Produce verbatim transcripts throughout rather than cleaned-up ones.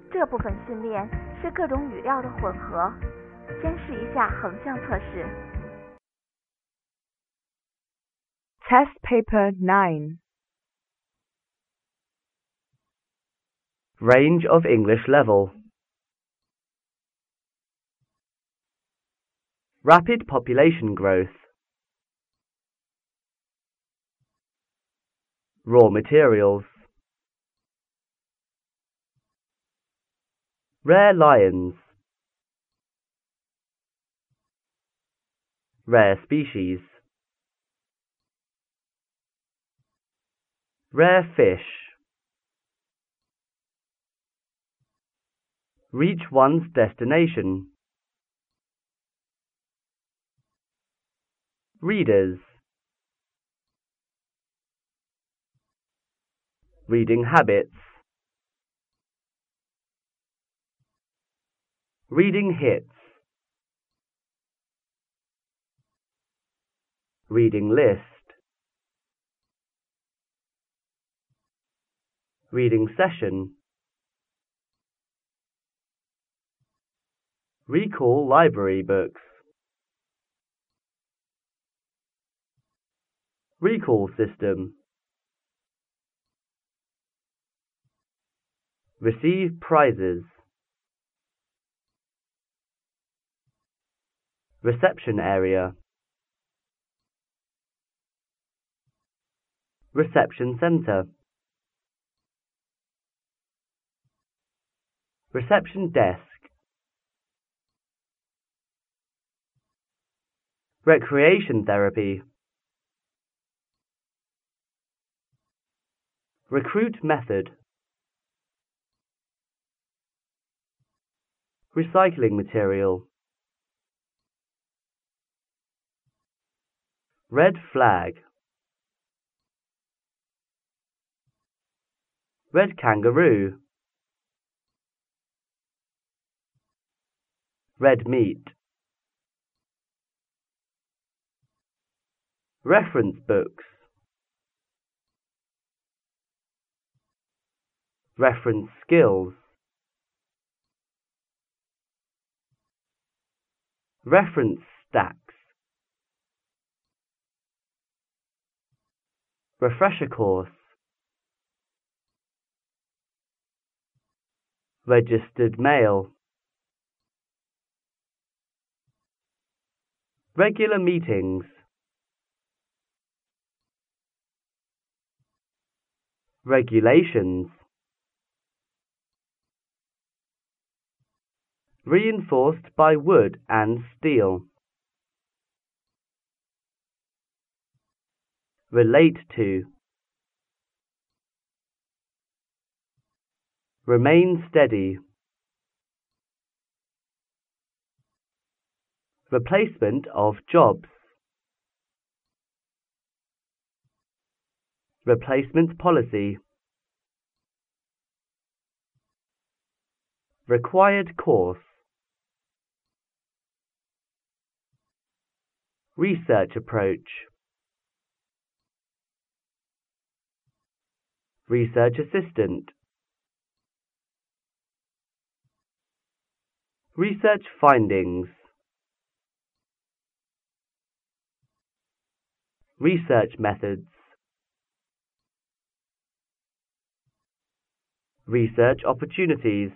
这部分训练是各种语料的混合。先试一下横向测试。 Test Paper nine. Range of English level. Rapid population growth. Raw materials. Rare lions. Rare species. Rare fish. Reach one's destination. Readers. Reading habits. Reading hits. Reading list. Reading session. Recall library books. Recall system. Receive prizes. Reception area. Reception center. Reception desk. Recreation therapy. Recruit method. Recycling material. Red flag. Red kangaroo. Red meat. Reference books. Reference skills. Reference stacks. Refresher course. Registered mail. Regular meetings. Regulations. Reinforced by wood and steel. Relate to. Remain steady. Replacement of jobs. Replacement policy. Required course. Research approach. Research assistant. Research findings. Research methods. Research opportunities.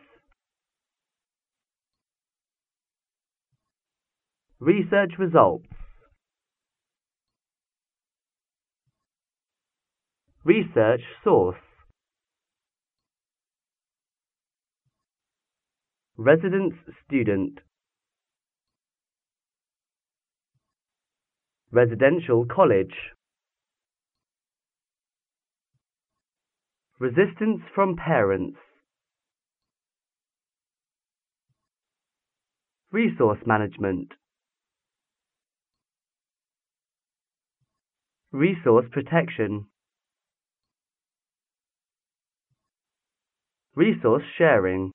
Research results. Research source. Residence student. Residential college. Resistance from parents. Resource management. Resource protection. Resource sharing.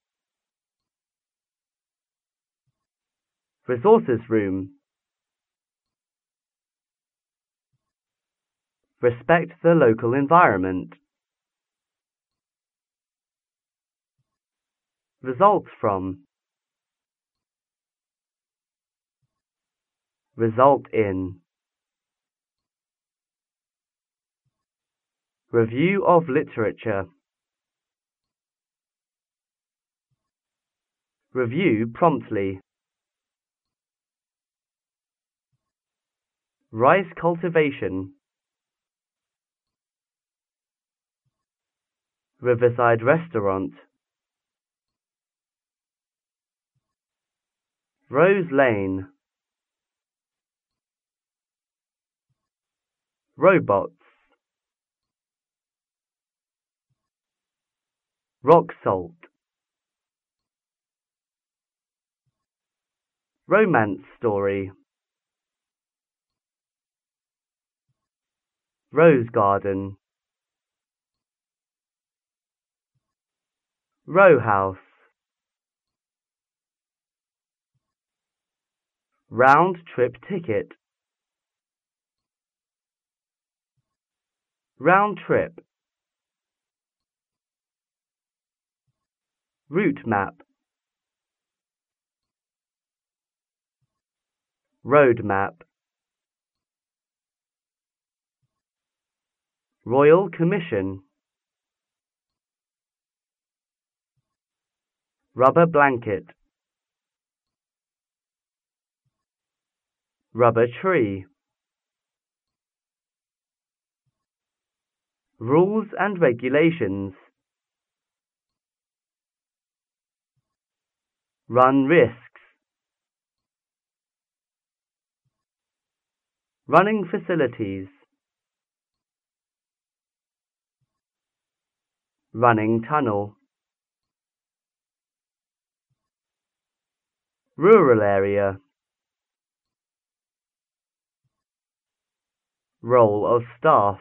Resources room. Respect the local environment. Result from. Result in. Review of literature. Review promptly. Rice cultivation. Riverside restaurant. Rose Lane. Robots. Rock salt. Romance story. Rose garden. Row house. Round trip ticket. Round trip. Route map. Road map. Royal Commission. Rubber blanket. Rubber tree. Rules and regulations. Run risks. Running facilities. Running tunnel. Rural area. Role of staff.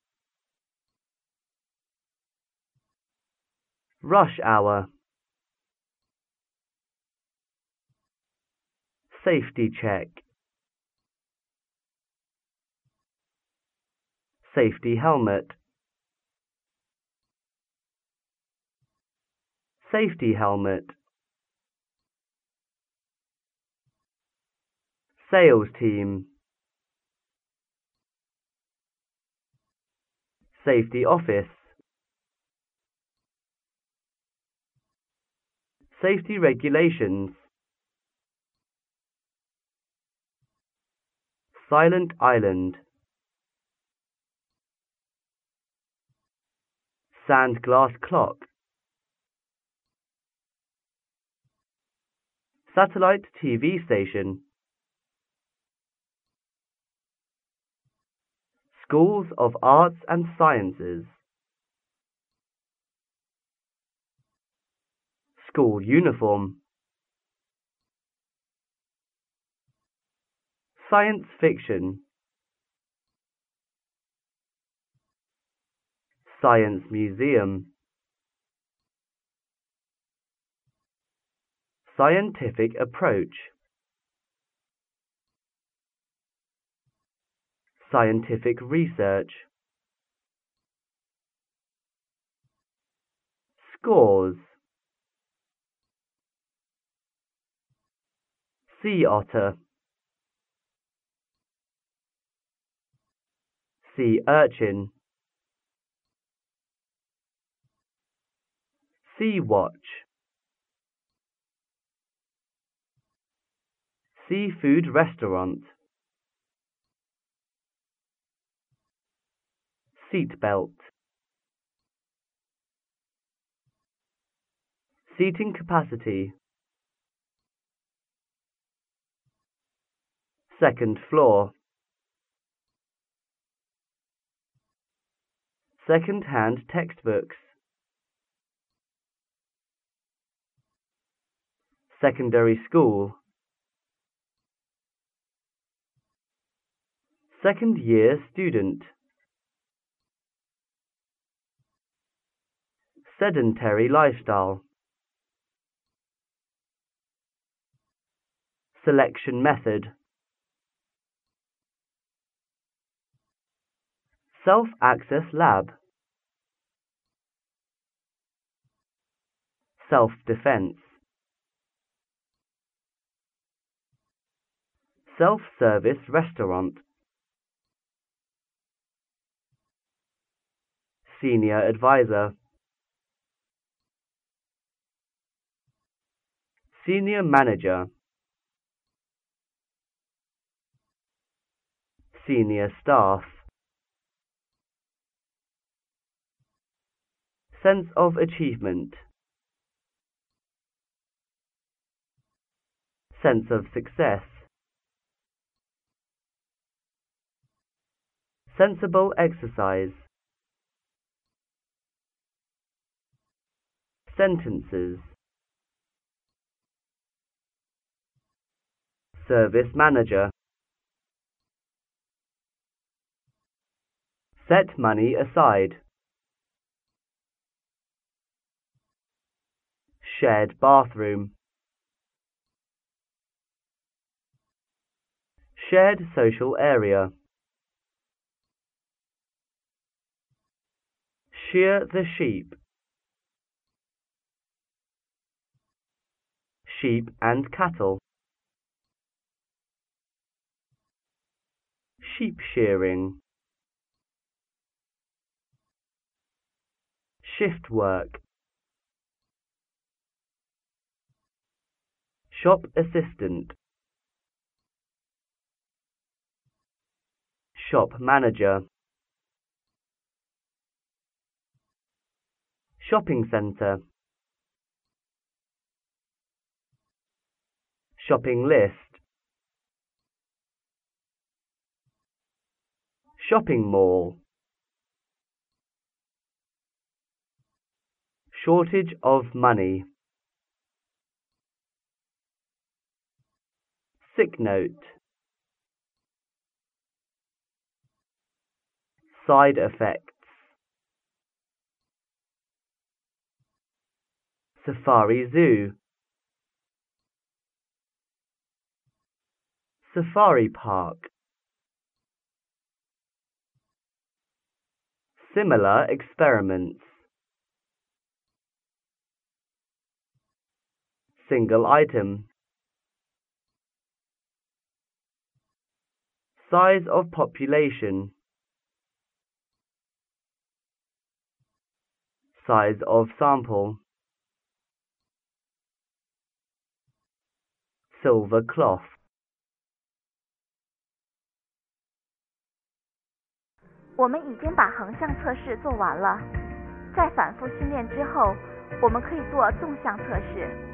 Rush hour. Safety check. Safety helmet. Safety helmet. Sales team. Safety office. Safety regulations. Silent island. Sand glass clock. Satellite T V station. Schools of Arts and Sciences. School uniform. Science fiction. Science museum. Scientific approach. Scientific research. Scores. Sea otter. Sea urchin. Sea watch. Seafood restaurant. Seatbelt. Seating capacity. Second floor. Second-hand textbooks. Secondary school. Second year student. Sedentary lifestyle. Selection method. Self-access lab. self-defense. Self-service restaurant. Senior advisor. Senior manager. Senior staff. Sense of achievement. Sense of success. Sensible exercise. Sentences. Service manager. Set money aside. Shared bathroom. Shared social area. Shear the sheep. Sheep and cattle. Sheep shearing. Shift work. Shop assistant. Shop manager. Shopping centre. Shopping list. Shopping mall. Shortage of money. Sick note. Side effects. Safari zoo. Safari park. Similar experiments. Single item. Size of population. Size of sample. Silver cloth. 我们已经把横向测试做完了，在反复训练之后，我们可以做纵向测试。